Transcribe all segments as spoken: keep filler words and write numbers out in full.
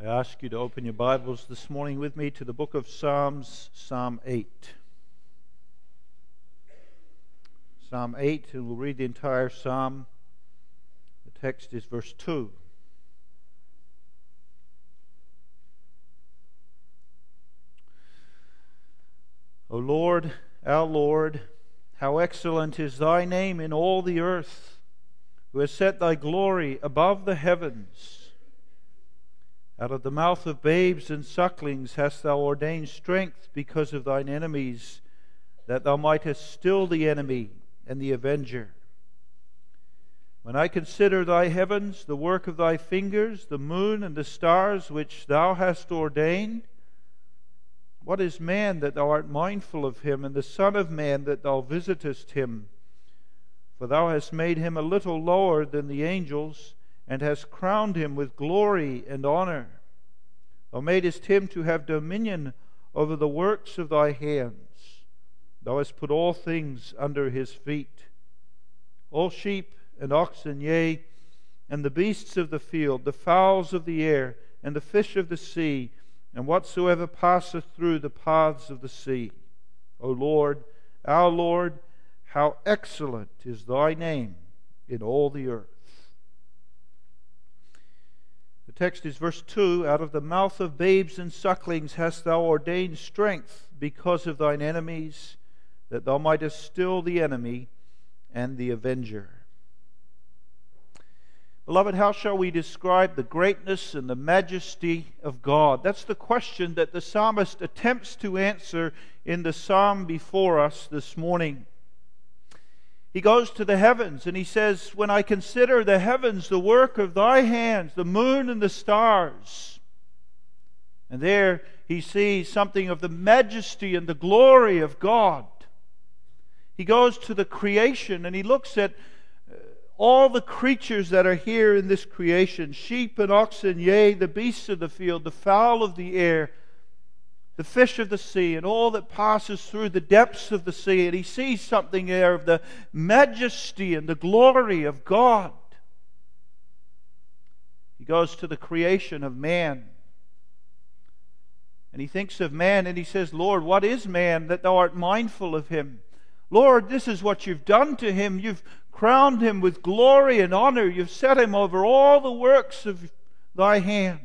I ask you to open your Bibles this morning with me to the book of Psalms, Psalm eight. Psalm eight, and we'll read the entire psalm. The text is verse two. O Lord, our Lord, how excellent is thy name in all the earth, who has set thy glory above the heavens. Out of the mouth of babes and sucklings hast thou ordained strength because of thine enemies, that thou mightest still the enemy and the avenger. When I consider thy heavens, the work of thy fingers, the moon and the stars which thou hast ordained, what is man that thou art mindful of him, and the son of man that thou visitest him? For thou hast made him a little lower than the angels, and hast crowned him with glory and honor. Thou madest him to have dominion over the works of thy hands. Thou hast put all things under his feet. All sheep and oxen, yea, and the beasts of the field, the fowls of the air, and the fish of the sea, and whatsoever passeth through the paths of the sea. O Lord, our Lord, how excellent is thy name in all the earth. The text is verse two. Out of the mouth of babes and sucklings hast thou ordained strength because of thine enemies, that thou mightest still the enemy and the avenger. Beloved, how shall we describe the greatness and the majesty of God? That's the question that the psalmist attempts to answer in the psalm before us this morning. He goes to the heavens and he says, when I consider the heavens, the work of thy hands, the moon and the stars. And there he sees something of the majesty and the glory of God. He goes to the creation and he looks at all the creatures that are here in this creation, sheep and oxen, yea, the beasts of the field, the fowl of the air, the fish of the sea, and all that passes through the depths of the sea. And he sees something there of the majesty and the glory of God. He goes to the creation of man. And he thinks of man and he says, Lord, what is man that thou art mindful of him? Lord, this is what you've done to him. You've crowned him with glory and honor. You've set him over all the works of thy hand.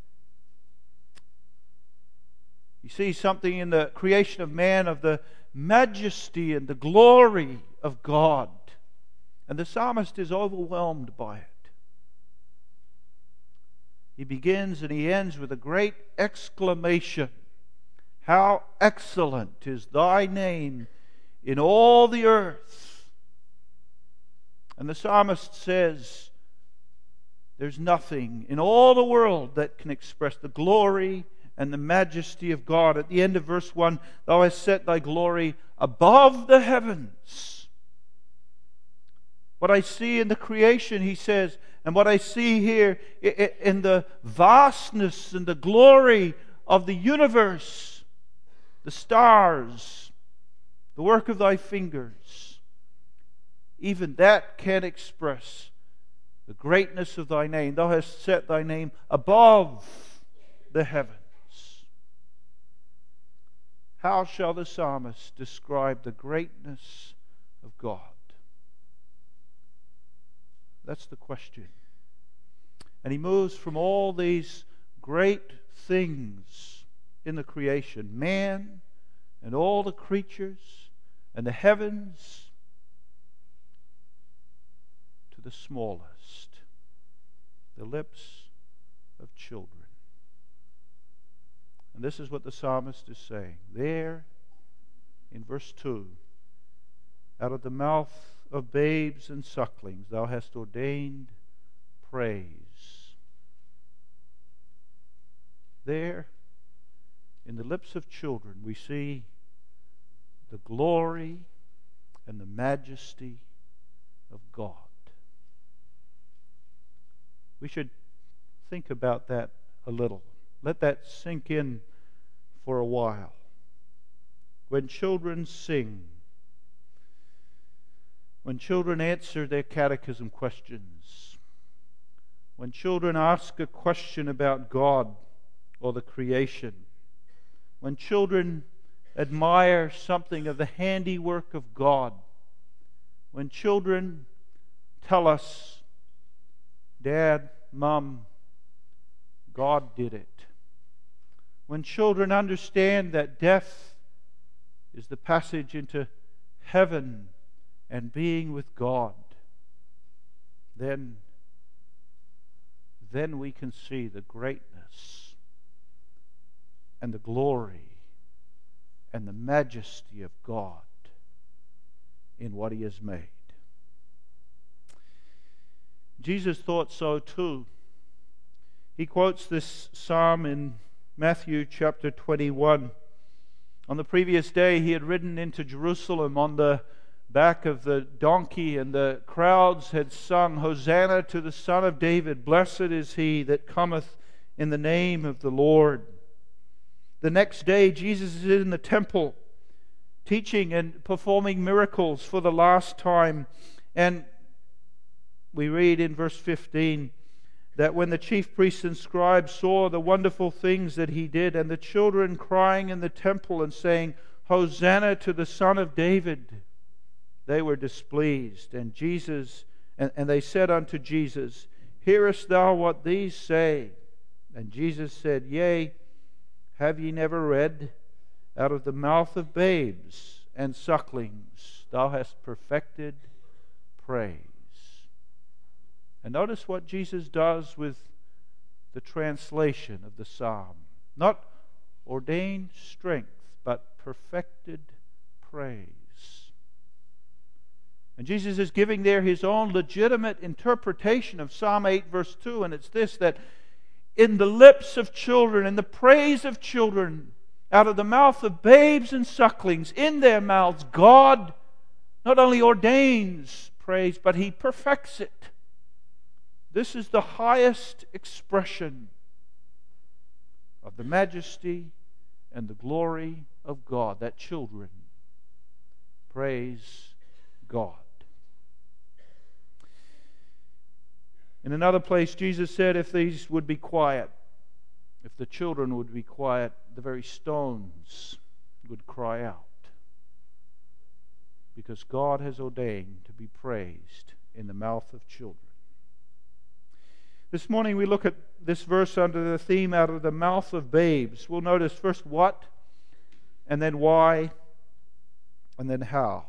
You see something in the creation of man of the majesty and the glory of God. And the psalmist is overwhelmed by it. He begins and he ends with a great exclamation. How excellent is thy name in all the earth. And the psalmist says, there's nothing in all the world that can express the glory and the majesty of God. At the end of verse one, thou hast set thy glory above the heavens. What I see in the creation, he says, and what I see here in the vastness and the glory of the universe, the stars, the work of thy fingers, even that can express the greatness of thy name. Thou hast set thy name above the heavens. How shall the psalmist describe the greatness of God? That's the question. And he moves from all these great things in the creation, man and all the creatures and the heavens, to the smallest, the lips of children. And this is what the psalmist is saying. There, in verse two, out of the mouth of babes and sucklings thou hast ordained praise. There, in the lips of children, we see the glory and the majesty of God. We should think about that a little. Let that sink in for a while. When children sing, when children answer their catechism questions, when children ask a question about God or the creation. When children admire something of the handiwork of God, when children tell us, Dad, Mom, God did it. When children understand that death is the passage into heaven and being with God, then, then we can see the greatness and the glory and the majesty of God in what He has made. Jesus thought so too. He quotes this psalm in Matthew chapter twenty-one. On the previous day, he had ridden into Jerusalem on the back of the donkey, and the crowds had sung, Hosanna to the Son of David, blessed is he that cometh in the name of the Lord. The next day, Jesus is in the temple, teaching and performing miracles for the last time. And we read in verse fifteen that when the chief priests and scribes saw the wonderful things that he did, and the children crying in the temple and saying, Hosanna to the Son of David, they were displeased. And Jesus, and, and they said unto Jesus, Hearest thou what these say? And Jesus said, Yea, have ye never read, out of the mouth of babes and sucklings thou hast perfected praise. And notice what Jesus does with the translation of the psalm. Not ordained strength, but perfected praise. And Jesus is giving there His own legitimate interpretation of Psalm eight verse two, and it's this, that in the lips of children, in the praise of children, out of the mouth of babes and sucklings, in their mouths, God not only ordains praise, but He perfects it. This is the highest expression of the majesty and the glory of God, that children praise God. In another place, Jesus said, if these would be quiet, if the children would be quiet, the very stones would cry out. Because God has ordained to be praised in the mouth of children. This morning we look at this verse under the theme, out of the mouth of babes. We'll notice first what, and then why, and then how.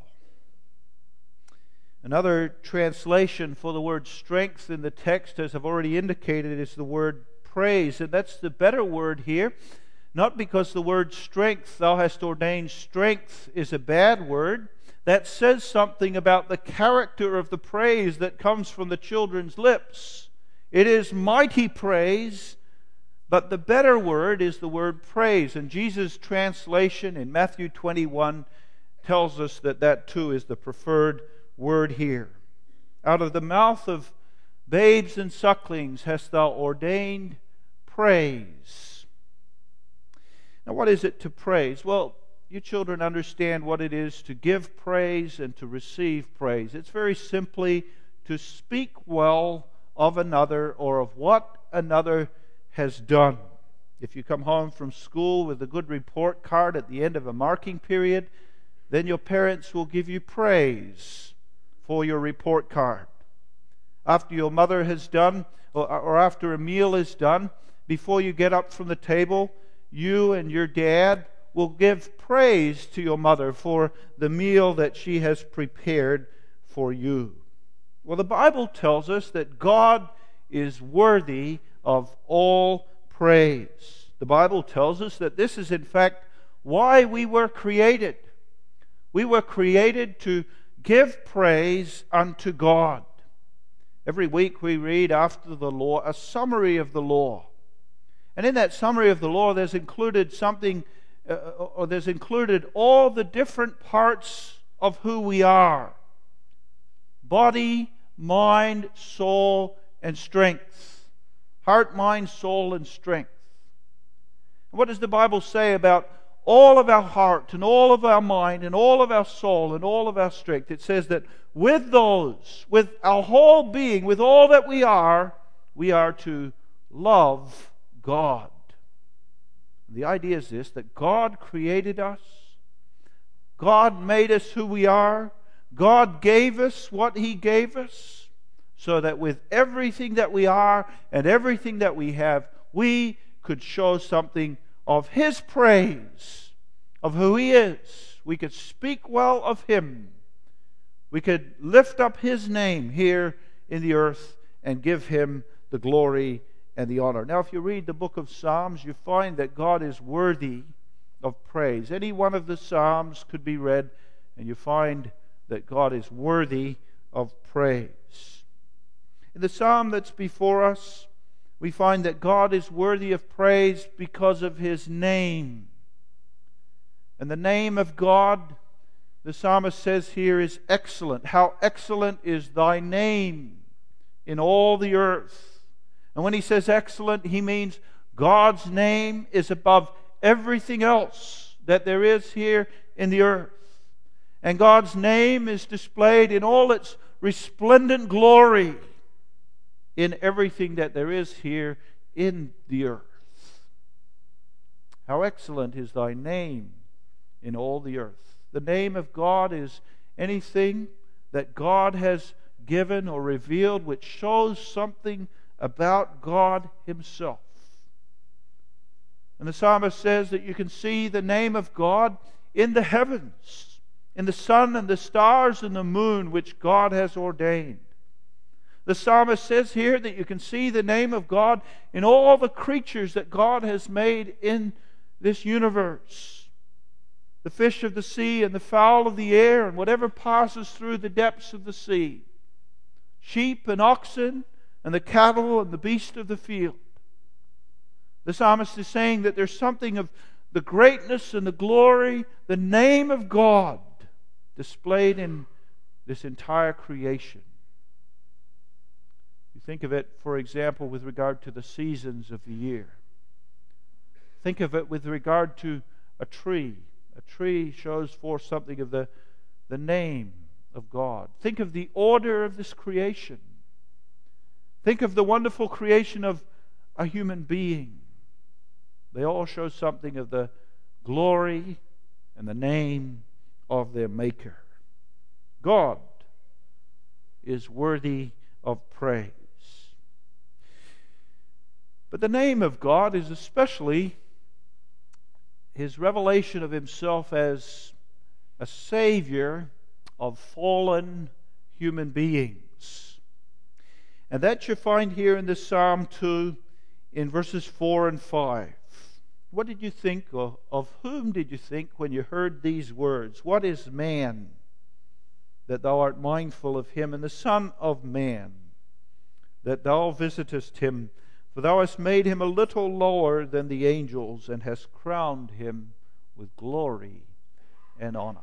Another translation for the word strength in the text, as I've already indicated, is the word praise. And that's the better word here. Not because the word strength, thou hast ordained strength, is a bad word. That says something about the character of the praise that comes from the children's lips. It is mighty praise, but the better word is the word praise. And Jesus' translation in Matthew twenty-one tells us that that too is the preferred word here. Out of the mouth of babes and sucklings hast thou ordained praise. Now, what is it to praise? Well, you children understand what it is to give praise and to receive praise. It's very simply to speak well of another or of what another has done. If you come home from school with a good report card at the end of a marking period, then your parents will give you praise for your report card. After your mother has done, or, or after a meal is done, before you get up from the table, you and your dad will give praise to your mother for the meal that she has prepared for you. Well, the Bible tells us that God is worthy of all praise. The Bible tells us that this is in fact why we were created. We were created to give praise unto God. Every week we read after the law a summary of the law. And in that summary of the law there's included something, uh, or there's included all the different parts of who we are. Body, mind, soul, and strength. Heart, mind, soul, and strength. And what does the Bible say about all of our heart and all of our mind and all of our soul and all of our strength? It says that with those, with our whole being, with all that we are, we are to love God. The idea is this, that God created us. God made us who we are. God gave us what He gave us, so that with everything that we are and everything that we have, we could show something of His praise, of who He is. We could speak well of Him. We could lift up His name here in the earth and give Him the glory and the honor. Now, if you read the book of Psalms, you find that God is worthy of praise. Any one of the Psalms could be read, and you find that God is worthy of praise. In the Psalm that's before us, we find that God is worthy of praise because of His name. And the name of God, the psalmist says here, is excellent. How excellent is Thy name in all the earth. And when he says excellent, he means God's name is above everything else that there is here in the earth. And God's name is displayed in all its resplendent glory in everything that there is here in the earth. How excellent is Thy name in all the earth. The name of God is anything that God has given or revealed which shows something about God Himself. And the psalmist says that you can see the name of God in the heavens, in the sun and the stars and the moon which God has ordained. The psalmist says here that you can see the name of God in all the creatures that God has made in this universe. The fish of the sea and the fowl of the air and whatever passes through the depths of the sea. Sheep and oxen and the cattle and the beast of the field. The psalmist is saying that there's something of the greatness and the glory, the name of God displayed in this entire creation. You think of it, for example, with regard to the seasons of the year. Think of it with regard to a tree. A tree shows forth something of the, the name of God. Think of the order of this creation. Think of the wonderful creation of a human being. They all show something of the glory and the name of their Maker. God is worthy of praise. But the name of God is especially His revelation of Himself as a Savior of fallen human beings. And that you find here in this Psalm two in verses four and five. What did you think, of, of whom did you think when you heard these words? What is man, that Thou art mindful of him, and the Son of Man, that Thou visitest him? For Thou hast made him a little lower than the angels, and hast crowned him with glory and honor.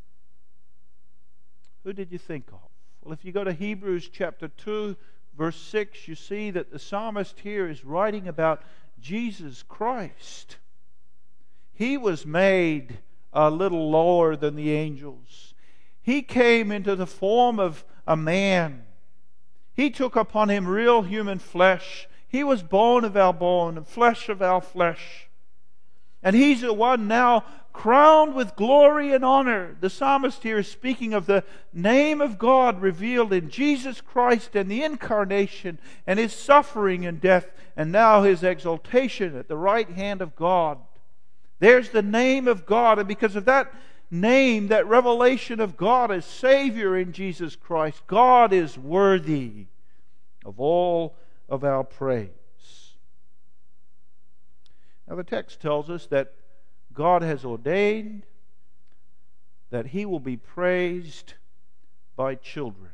Who did you think of? Well, if you go to Hebrews chapter two, verse six, you see that the psalmist here is writing about Jesus Christ. He was made a little lower than the angels. He came into the form of a man. He took upon Him real human flesh. He was bone of our bone and flesh of our flesh. And He's the one now crowned with glory and honor. The psalmist here is speaking of the name of God revealed in Jesus Christ and the incarnation and His suffering and death, and now His exaltation at the right hand of God. There's the name of God, and because of that name, that revelation of God as Savior in Jesus Christ, God is worthy of all of our praise. Now the text tells us that God has ordained that He will be praised by children,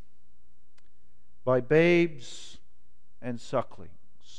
by babes and sucklings.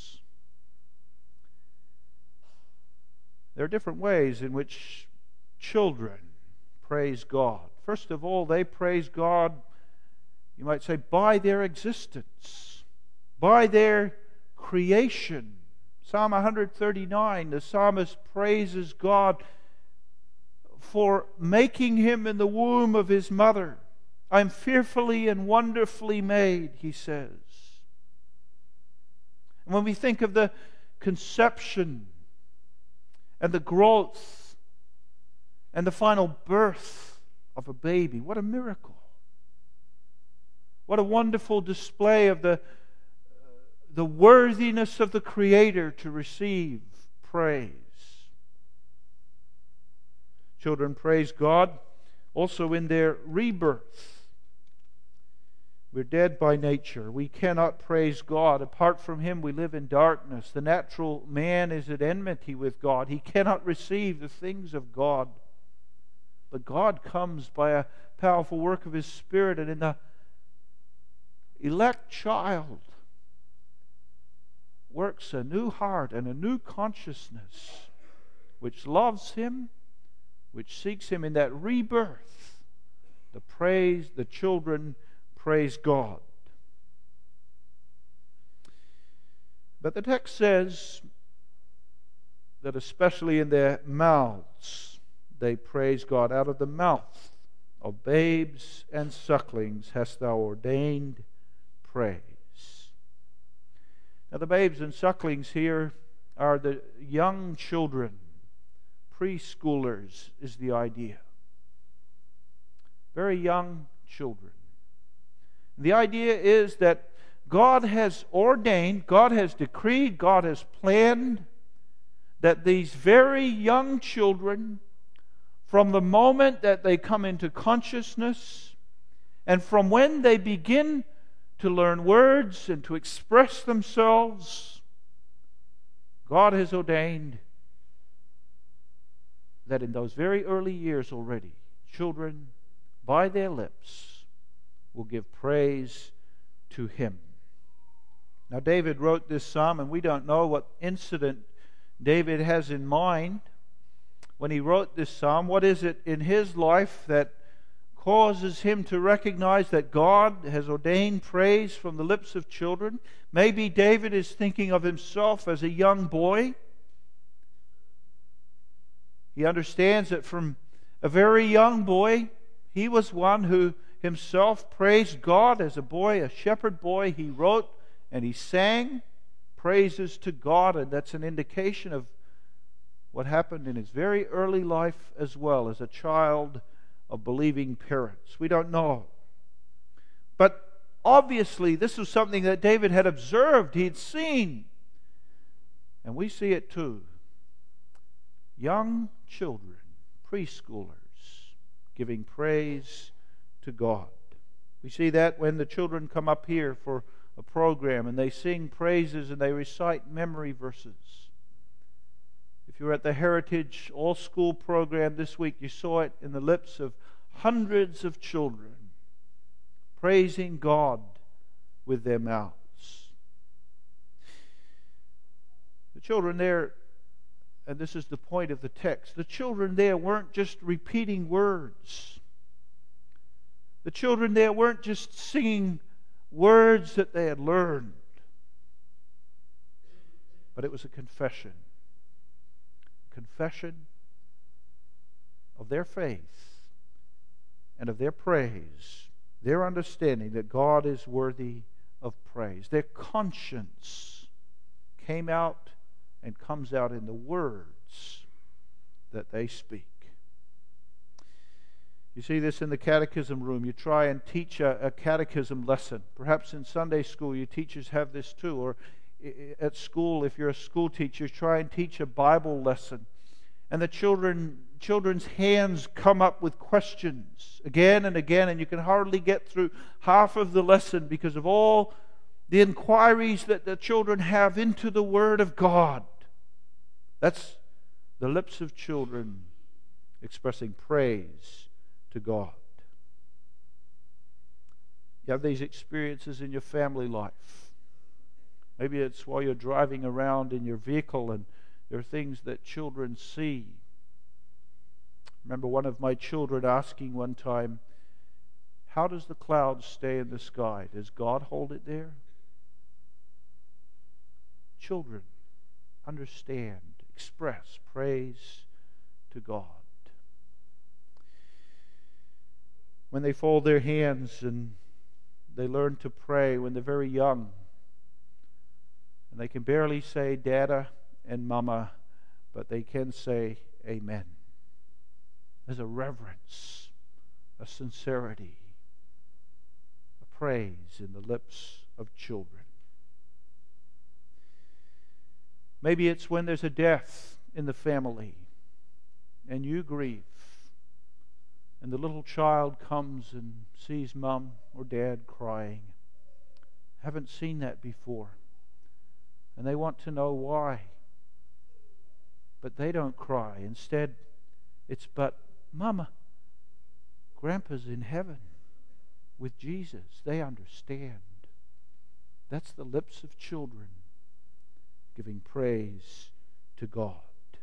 There are different ways in which children praise God. First of all, they praise God, you might say, by their existence, by their creation. Psalm one thirty-nine, the psalmist praises God for making him in the womb of his mother. I'm fearfully and wonderfully made, he says. And when we think of the conception and the growth and the final birth of a baby. What a miracle. What a wonderful display of the, the worthiness of the Creator to receive praise. Children praise God also in their rebirth. We're dead by nature. We cannot praise God. Apart from Him, we live in darkness. The natural man is at enmity with God. He cannot receive the things of God. But God comes by a powerful work of His Spirit, and in the elect child works a new heart and a new consciousness which loves Him, which seeks Him. In that rebirth, the praise, the children praise God. But the text says that especially in their mouths they praise God. Out of the mouth of babes and sucklings hast thou ordained praise. Now the babes and sucklings here are the young children. Preschoolers is the idea. Very young children. The idea is that God has ordained, God has decreed, God has planned that these very young children, from the moment that they come into consciousness and from when they begin to learn words and to express themselves, God has ordained that in those very early years already, children, by their lips, will give praise to Him. Now, David wrote this psalm, and we don't know what incident David has in mind when he wrote this psalm. What is it in his life that causes him to recognize that God has ordained praise from the lips of children? Maybe David is thinking of himself as a young boy. He understands that from a very young boy, he was one who himself praised God. As a boy, a shepherd boy, he wrote and he sang praises to God, and that's an indication of what happened in his very early life as well, as a child of believing parents. We don't know. But obviously this was something that David had observed, he had seen. And we see it too. Young children, preschoolers, giving praise to God. We see that when the children come up here for a program and they sing praises and they recite memory verses. If you were at the Heritage All-School program this week, you saw it in the lips of hundreds of children praising God with their mouths. The children there, and this is the point of the text, the children there weren't just repeating words. The children there weren't just singing words that they had learned, but it was a confession. Confession of their faith and of their praise, their understanding that God is worthy of praise. Their conscience came out and comes out in the words that they speak. You see this in the catechism room. You try and teach a, a catechism lesson. Perhaps in Sunday school, your teachers have this too. Or at school, if you're a school teacher, try and teach a Bible lesson. And the children, children's hands come up with questions again and again, and you can hardly get through half of the lesson because of all the inquiries that the children have into the Word of God. That's the lips of children expressing praise to God. You have these experiences in your family life. Maybe it's while you're driving around in your vehicle and there are things that children see. I remember one of my children asking one time, how does the cloud stay in the sky? Does God hold it there? Children understand, express praise to God. When they fold their hands and they learn to pray when they're very young, and they can barely say Dada and Mama but they can say amen. There's a reverence, a sincerity, a praise in the lips of children. Maybe it's when there's a death in the family and you grieve, and the little child comes and sees mom or dad crying. Haven't seen that before. And they want to know why. But they don't cry. Instead, it's, but Mama, Grandpa's in heaven with Jesus. They understand. That's the lips of children giving praise to God.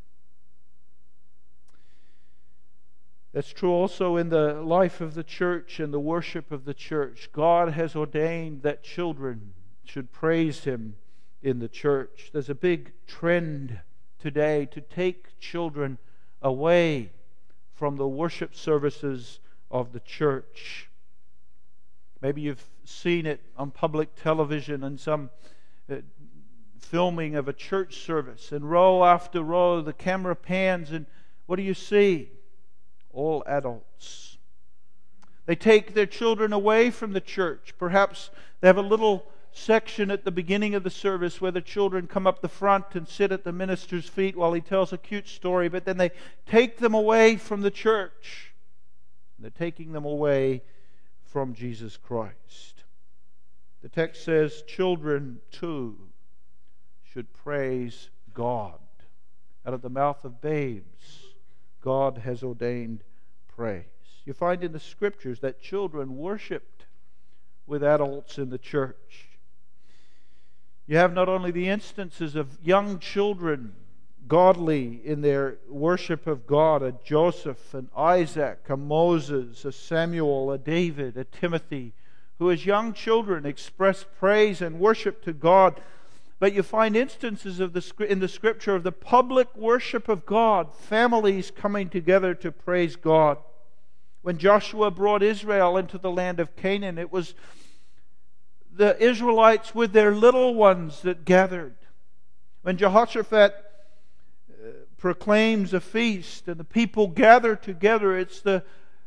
That's true also in the life of the church and the worship of the church. God has ordained that children should praise Him in the church. There's a big trend today to take children away from the worship services of the church. Maybe you've seen it on public television and some uh, filming of a church service, and row after row the camera pans, and what do you see? All adults. They take their children away from the church. Perhaps they have a little section at the beginning of the service where the children come up the front and sit at the minister's feet while he tells a cute story, but then they take them away from the church. They're taking them away from Jesus Christ. The text says, children too should praise God. Out of the mouth of babes, God has ordained praise. You find in the Scriptures that children worshipped with adults in the church. You have not only the instances of young children godly in their worship of God, a Joseph, an Isaac, a Moses, a Samuel, a David, a Timothy, who as young children expressed praise and worship to God. But you find instances of the, in the Scripture of the public worship of God, families coming together to praise God. When Joshua brought Israel into the land of Canaan, it was the Israelites with their little ones that gathered. When Jehoshaphat uh, proclaims a feast and the people gather together, it's the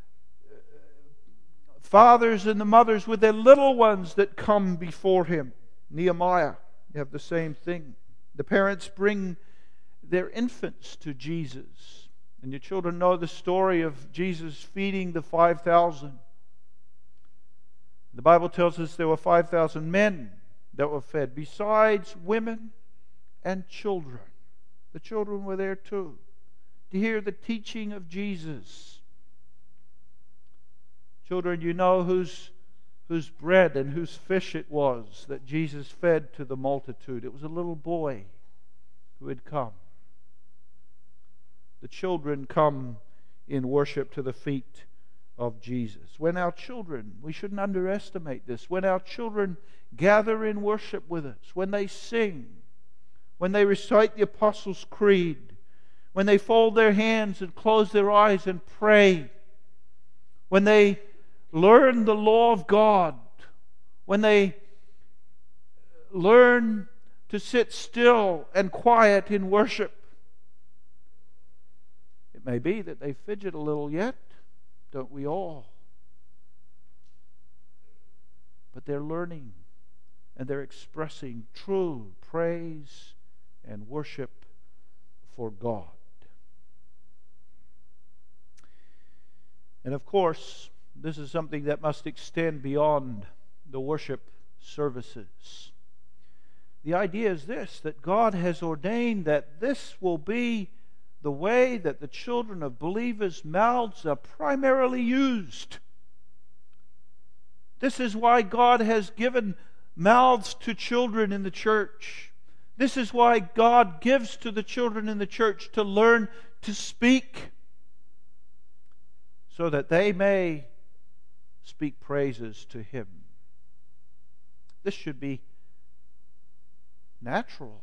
fathers and the mothers with their little ones that come before him. Nehemiah, you have the same thing. The parents bring their infants to Jesus. And your children know the story of Jesus feeding the five thousand. The Bible tells us there were five thousand men that were fed, besides women and children. The children were there too, to hear the teaching of Jesus. Children, you know whose, whose bread and whose fish it was that Jesus fed to the multitude. It was a little boy who had come. The children come in worship to the feet of Jesus. When our children, we shouldn't underestimate this, when our children gather in worship with us, when they sing, when they recite the Apostles' Creed, when they fold their hands and close their eyes and pray, when they learn the law of God, when they learn to sit still and quiet in worship. It may be that they fidget a little yet, don't we all? But they're learning and they're expressing true praise and worship for God. And of course, this is something that must extend beyond the worship services. The idea is this, that God has ordained that this will be the way that the children of believers' mouths are primarily used. This is why God has given mouths to children in the church. This is why God gives to the children in the church to learn to speak, so that they may speak praises to Him. This should be natural.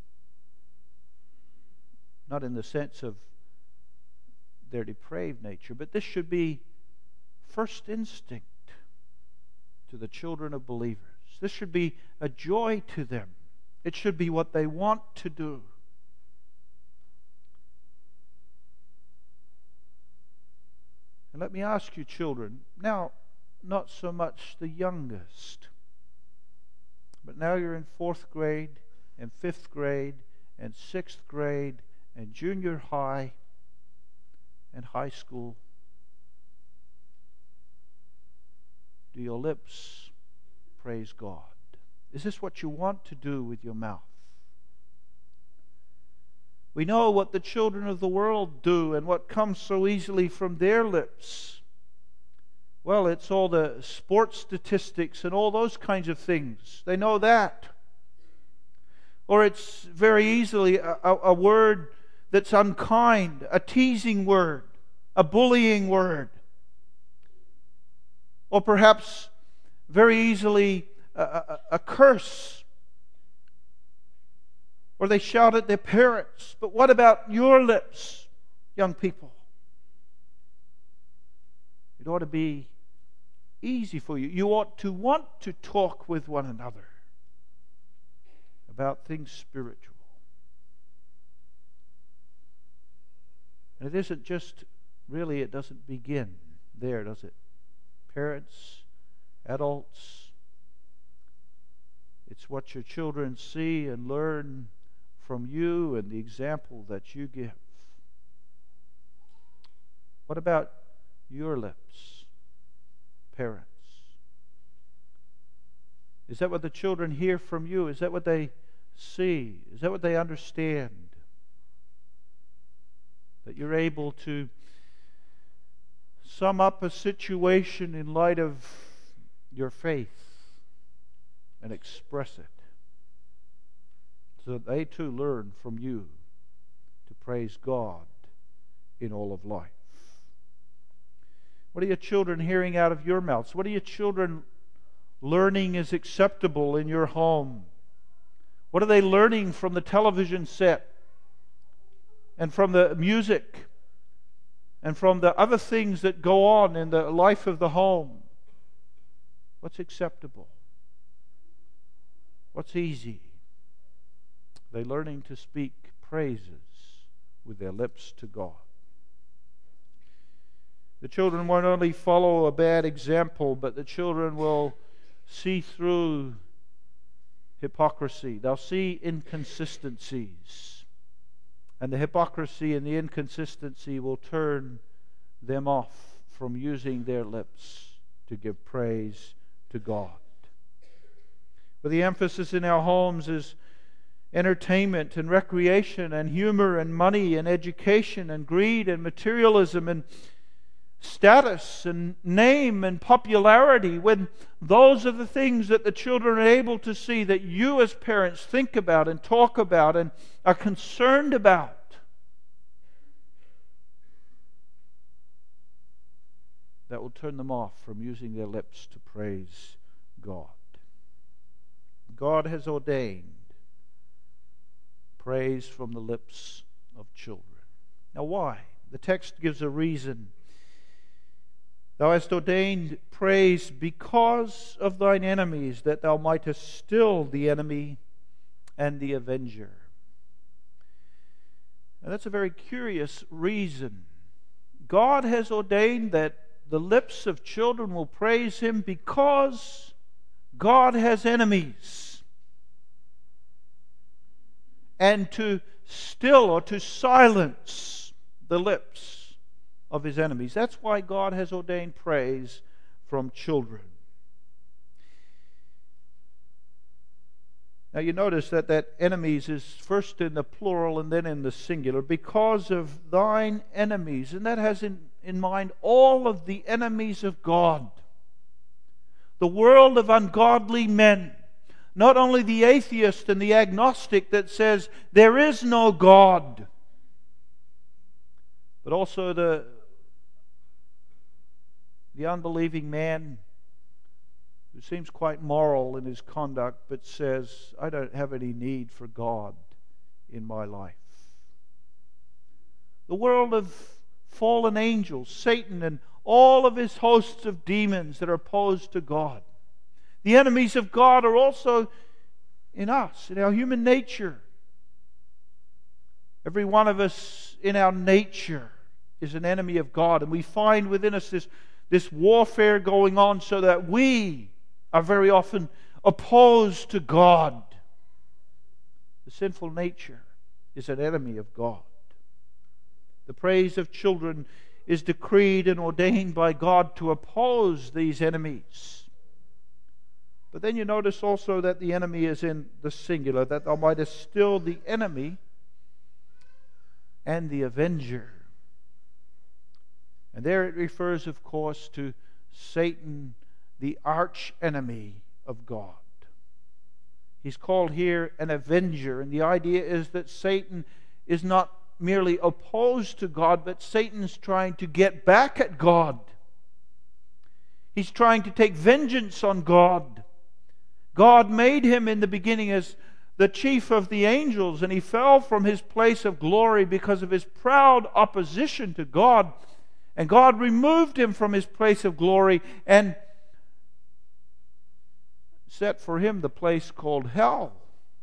Not in the sense of their depraved nature, but this should be first instinct to the children of believers. This should be a joy to them. It should be what they want to do. And let me ask you, children, now, not so much the youngest, but now you're in fourth grade and fifth grade and sixth grade and junior high and high school. Do your lips praise God? Is this what you want to do with your mouth? We know what the children of the world do and what comes so easily from their lips. Well, it's all the sports statistics and all those kinds of things. They know that. Or it's very easily a, a, a word that's unkind, a teasing word, a bullying word. Or perhaps very easily a, a, a curse. Or they shout at their parents. But what about your lips, young people? It ought to be easy for you. You ought to want to talk with one another about things spiritual. And it isn't just, really, it doesn't begin there, does it? Parents, adults, it's what your children see and learn from you and the example that you give. What about your lips, parents? Is that what the children hear from you? Is that what they see? Is that what they understand? That you're able to sum up a situation in light of your faith and express it, so that they too learn from you to praise God in all of life. What are your children hearing out of your mouths? What are your children learning is acceptable in your home? What are they learning from the television set and from the music and from the other things that go on in the life of the home? What's acceptable? What's easy? They're learning to speak praises with their lips to God. The children won't only follow a bad example, but the children will see through hypocrisy. They'll see inconsistencies. And the hypocrisy and the inconsistency will turn them off from using their lips to give praise to God. But the emphasis in our homes is entertainment and recreation and humor and money and education and greed and materialism and status and name and popularity, when those are the things that the children are able to see that you as parents think about and talk about and are concerned about. That will turn them off from using their lips to praise God. God has ordained praise from the lips of children. Now why? The text gives a reason. Thou hast ordained praise because of thine enemies, that thou mightest still the enemy and the avenger. Now that's a very curious reason. God has ordained that the lips of children will praise Him because God has enemies. And to still or to silence the lips of His enemies. That's why God has ordained praise from children. Now you notice that that enemies is first in the plural and then in the singular. Because of thine enemies. And that has in, in mind all of the enemies of God. The world of ungodly men. Not only the atheist and the agnostic that says there is no God, but also the, the unbelieving man who seems quite moral in his conduct but says, I don't have any need for God in my life. The world of fallen angels, Satan and all of his hosts of demons that are opposed to God. The enemies of God are also in us, in our human nature. Every one of us in our nature is an enemy of God. And we find within us this, this warfare going on so that we are very often opposed to God. The sinful nature is an enemy of God. The praise of children is decreed and ordained by God to oppose these enemies. But then you notice also that the enemy is in the singular, that thou mightest still the enemy and the avenger. And there it refers, of course, to Satan, the arch enemy of God. He's called here an avenger, and the idea is that Satan is not merely opposed to God, but Satan's trying to get back at God. He's trying to take vengeance on God. God made him in the beginning as the chief of the angels, and he fell from his place of glory because of his proud opposition to God. And God removed him from his place of glory and set for him the place called hell.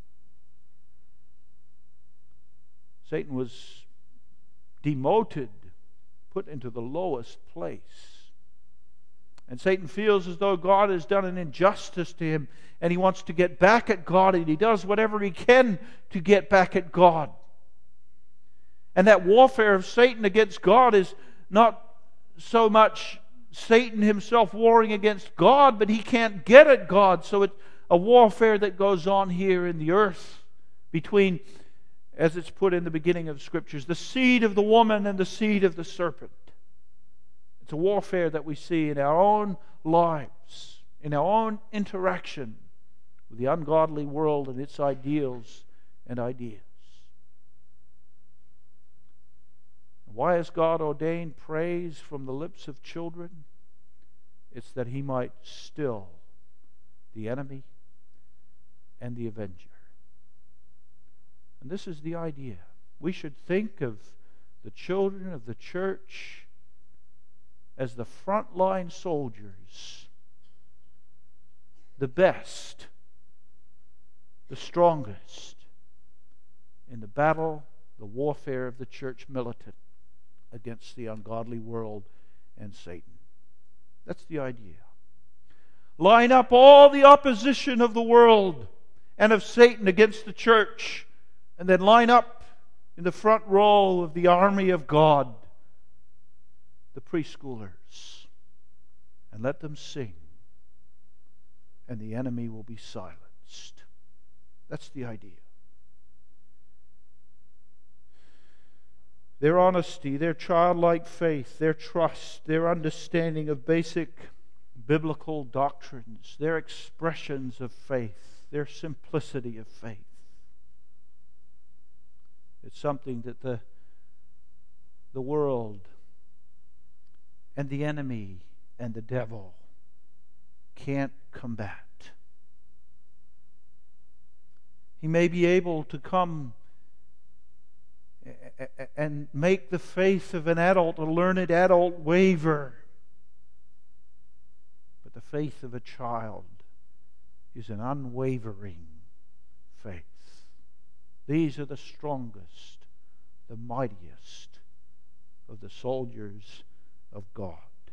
Satan was demoted, put into the lowest place. And Satan feels as though God has done an injustice to him, and he wants to get back at God, and he does whatever he can to get back at God. And that warfare of Satan against God is not so much Satan himself warring against God, but he can't get at God. So it's a warfare that goes on here in the earth between, as it's put in the beginning of the Scriptures, the seed of the woman and the seed of the serpent. It's a warfare that we see in our own lives, in our own interaction with the ungodly world and its ideals and ideas. Why has God ordained praise from the lips of children? It's that he might still the enemy and the avenger. And this is the idea. We should think of the children of the church as the frontline soldiers, the best, the strongest in the battle, the warfare of the church militant against the ungodly world and Satan. That's the idea. Line up all the opposition of the world and of Satan against the church, and then line up in the front row of the army of God the preschoolers, and let them sing, and the enemy will be silenced. That's the idea. Their honesty, their childlike faith, their trust, their understanding of basic biblical doctrines, their expressions of faith, their simplicity of faith. It's something that the, the world and the enemy and the devil can't combat. He may be able to come and make the faith of an adult, a learned adult, waver. But the faith of a child is an unwavering faith. These are the strongest, the mightiest of the soldiers of God.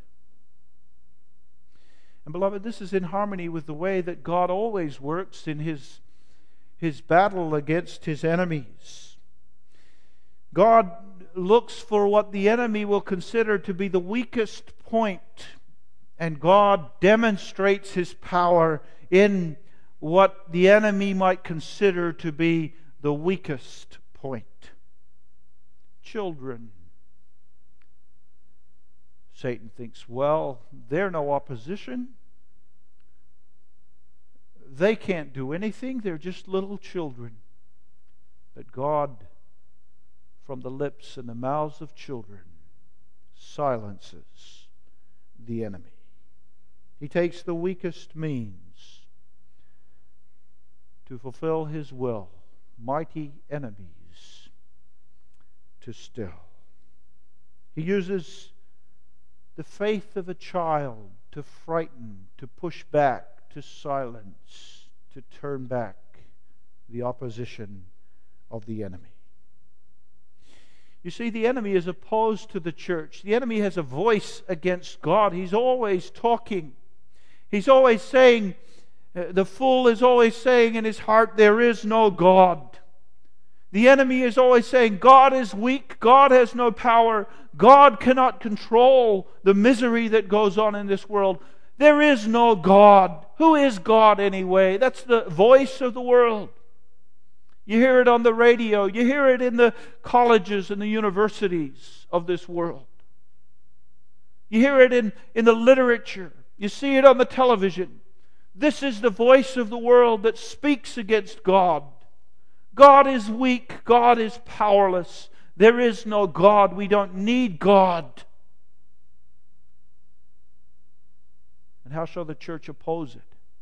And beloved, this is in harmony with the way that God always works in His, His battle against His enemies. God looks for what the enemy will consider to be the weakest point, and God demonstrates His power in what the enemy might consider to be the weakest point. Children. Satan thinks, well, they're no opposition. They can't do anything. They're just little children. But God, from the lips and the mouths of children, silences the enemy. He takes the weakest means to fulfill His will, mighty enemies to still. He uses the faith of a child to frighten, to push back, to silence, to turn back the opposition of the enemy. You see, the enemy is opposed to the church. The enemy has a voice against God. He's always talking. He's always saying, uh, the fool is always saying in his heart, there is no God. The enemy is always saying, God is weak. God has no power. God cannot control the misery that goes on in this world. There is no God. Who is God anyway? That's the voice of the world. You hear it on the radio. You hear it in the colleges and the universities of this world. You hear it in, in the literature. You see it on the television. This is the voice of the world that speaks against God. God is weak. God is powerless. There is no God. We don't need God. And how shall the church oppose it?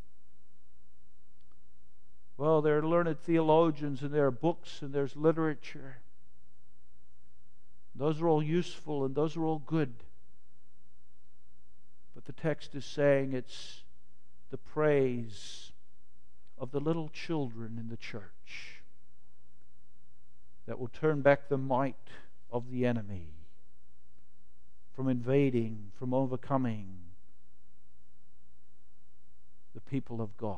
Well, there are learned theologians and there are books and there's literature. Those are all useful and those are all good. But the text is saying it's the praise of the little children in the church that will turn back the might of the enemy from invading, from overcoming the people of God.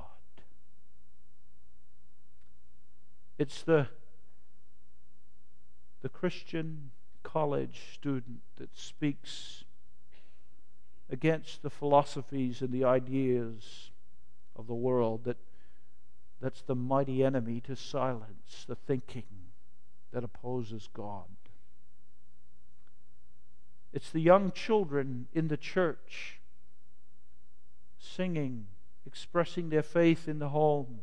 It's the, the Christian college student that speaks against the philosophies and the ideas of the world that that's the mighty enemy to silence the thinking that opposes God. It's the young children in the church singing, expressing their faith in the home.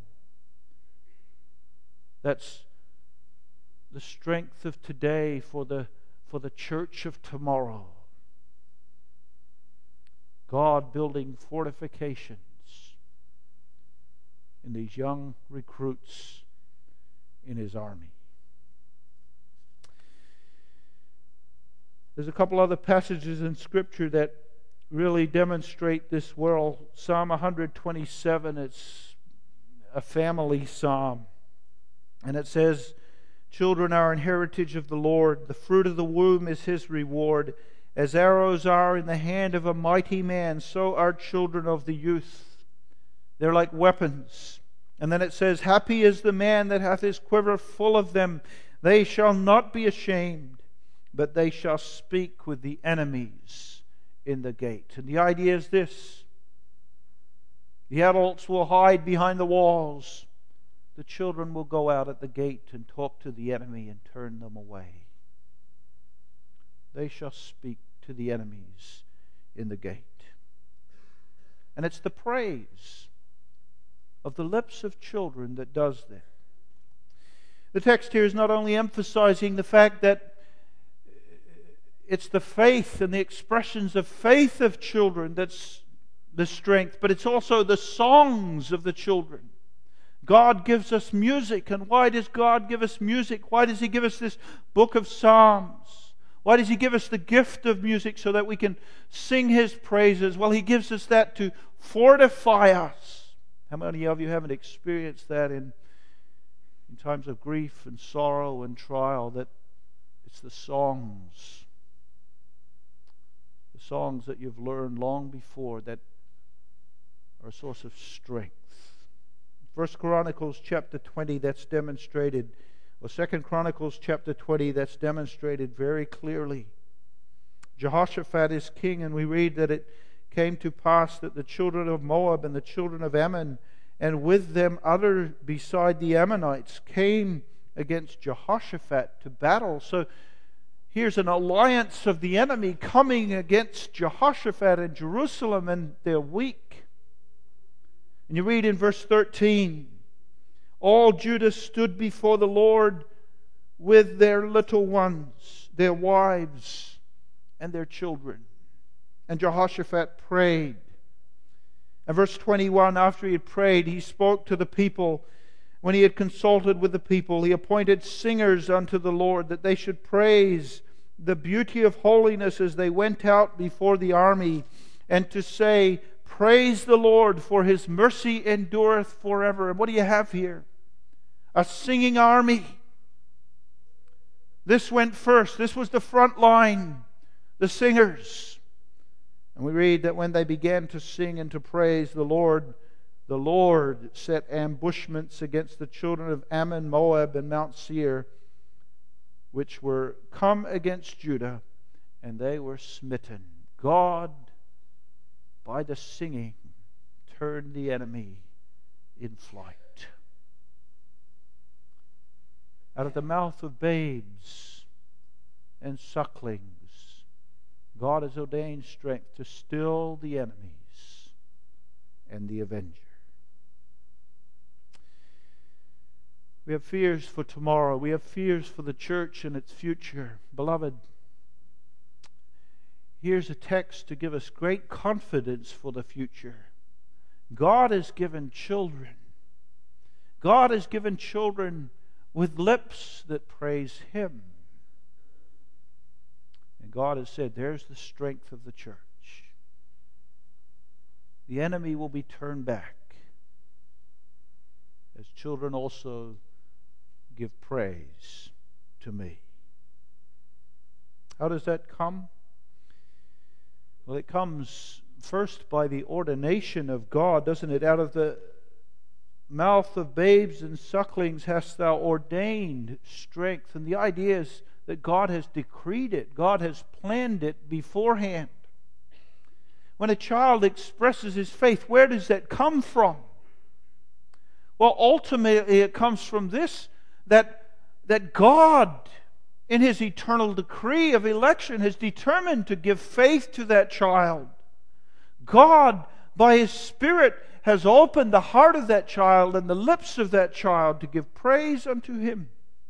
That's the strength of today for the, for the church of tomorrow. God building fortifications in these young recruits in His army. There's a couple other passages in Scripture that really demonstrate this well. Psalm one twenty-seven, it's a family psalm. And it says, children are an heritage of the Lord. The fruit of the womb is His reward. As arrows are in the hand of a mighty man, so are children of the youth. They're like weapons. And then it says, happy is the man that hath his quiver full of them. They shall not be ashamed, but they shall speak with the enemies in the gate. And the idea is this. The adults will hide behind the walls. The children will go out at the gate and talk to the enemy and turn them away. They shall speak to the enemies in the gate. And it's the praise of the lips of children that does that. The text here is not only emphasizing the fact that it's the faith and the expressions of faith of children that's the strength, but it's also the songs of the children. God gives us music. And why does God give us music? Why does He give us this book of Psalms? Why does He give us the gift of music so that we can sing His praises? Well, He gives us that to fortify us. How many of you haven't experienced that in, in times of grief and sorrow and trial, that it's the songs, the songs that you've learned long before that are a source of strength? First Chronicles chapter twenty, that's demonstrated, or Second Chronicles chapter twenty, that's demonstrated very clearly. Jehoshaphat is king, and we read that it came to pass that the children of Moab and the children of Ammon, and with them other beside the Ammonites, came against Jehoshaphat to battle. So here's an alliance of the enemy coming against Jehoshaphat and Jerusalem, and they're weak. And you read in verse thirteen, all Judah stood before the Lord with their little ones, their wives, and their children. And Jehoshaphat prayed. And verse twenty-one, after he had prayed, he spoke to the people. When he had consulted with the people, he appointed singers unto the Lord, that they should praise the beauty of holiness as they went out before the army, and to say, praise the Lord, for His mercy endureth forever. And what do you have here? A singing army. This went first. This was the front line, the singers. And we read that when they began to sing and to praise the Lord, the Lord set ambushments against the children of Ammon, Moab, and Mount Seir, which were come against Judah, and they were smitten. God, by the singing, turned the enemy in flight. Out of the mouth of babes and sucklings, God has ordained strength to still the enemies and the avenger. We have fears for tomorrow. We have fears for the church and its future. Beloved, here's a text to give us great confidence for the future. God has given children. God has given children with lips that praise Him. And God has said, there's the strength of the church. The enemy will be turned back as children also give praise to me. How does that come? Well, it comes first by the ordination of God, doesn't it? Out of the mouth of babes and sucklings hast thou ordained strength. And the idea is that God has decreed it. God has planned it beforehand. When a child expresses his faith, where does that come from? Well, ultimately it comes from this, that, that God, in His eternal decree of election, has determined to give faith to that child. God, by His Spirit, has opened the heart of that child and the lips of that child to give praise unto Him.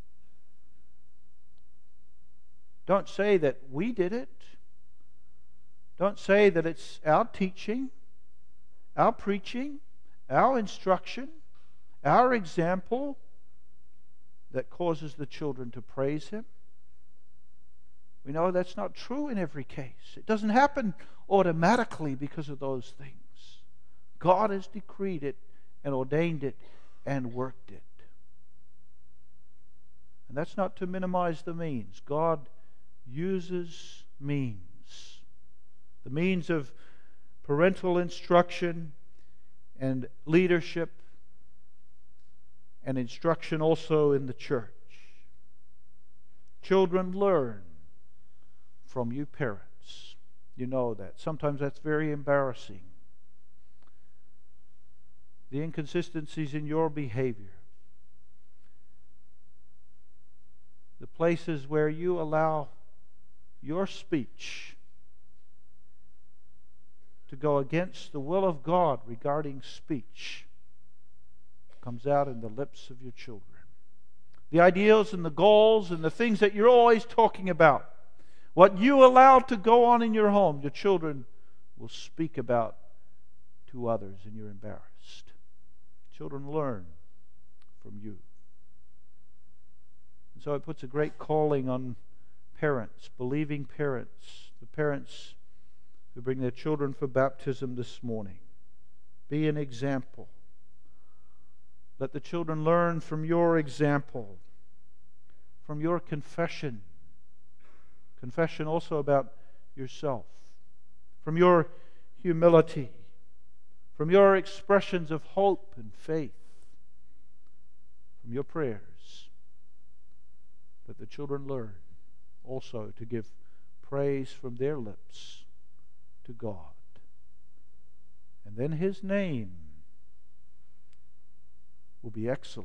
Don't say that we did it. Don't say that it's our teaching, our preaching, our instruction, our example that causes the children to praise Him. We know that's not true in every case. It doesn't happen automatically because of those things. God has decreed it and ordained it and worked it. And that's not to minimize the means. God uses means. The means of parental instruction and leadership and instruction also in the church. Children learn from you parents. You know that. Sometimes that's very embarrassing. The inconsistencies in your behavior. The places where you allow your speech to go against the will of God regarding speech comes out in the lips of your children. The ideals and the goals and the things that you're always talking about, what you allow to go on in your home, your children will speak about to others, and you're embarrassed. Children learn from you. And so it puts a great calling on parents, believing parents, the parents who bring their children for baptism this morning. Be an example. Let the children learn from your example, from your confession. Confession also about yourself, from your humility, from your expressions of hope and faith, from your prayers. Let the children learn also to give praise from their lips to God. And then His name will be excellent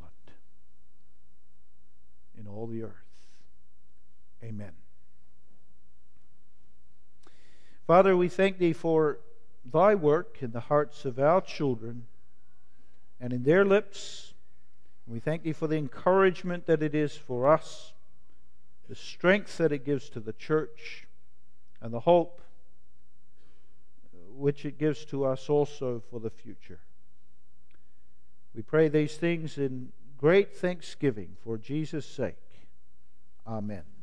in all the earth. Amen. Father, we thank Thee for Thy work in the hearts of our children and in their lips. We thank Thee for the encouragement that it is for us, the strength that it gives to the church, and the hope which it gives to us also for the future. We pray these things in great thanksgiving for Jesus' sake. Amen.